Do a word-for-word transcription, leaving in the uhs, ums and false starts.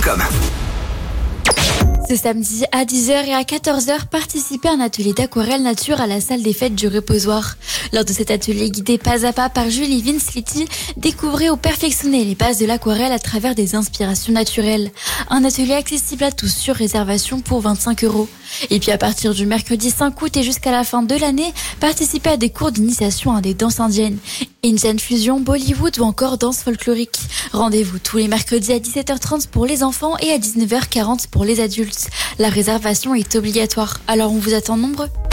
com. Ce samedi à dix heures et à quatorze heures, participez à un atelier d'aquarelle nature à la salle des fêtes du Reposoir. Lors de cet atelier guidé pas à pas par Julie Vinsliti, découvrez ou perfectionnez les bases de l'aquarelle à travers des inspirations naturelles. Un atelier accessible à tous sur réservation pour vingt-cinq euros. Et puis à partir du mercredi cinq août et jusqu'à la fin de l'année, participez à des cours d'initiation à des danses indiennes, Indian Fusion, Bollywood ou encore danse folklorique. Rendez-vous tous les mercredis à dix-sept heures trente pour les enfants et à dix-neuf heures quarante pour les adultes. La réservation est obligatoire, alors on vous attend nombreux.